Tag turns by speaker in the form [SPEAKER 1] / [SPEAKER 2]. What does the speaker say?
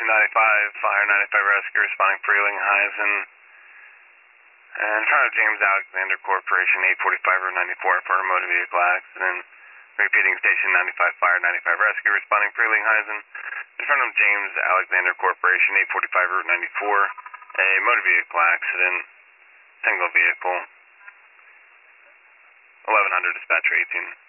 [SPEAKER 1] 95, Fire 95 Rescue responding Frelinghuysen. And in front of James Alexander Corporation, 845 Route 94 for a motor vehicle accident. Repeating Station 95, Fire 95 Rescue responding Frelinghuysen. In front of James Alexander Corporation, 845 Route 94, a motor vehicle accident, single vehicle. 1100 dispatcher 18.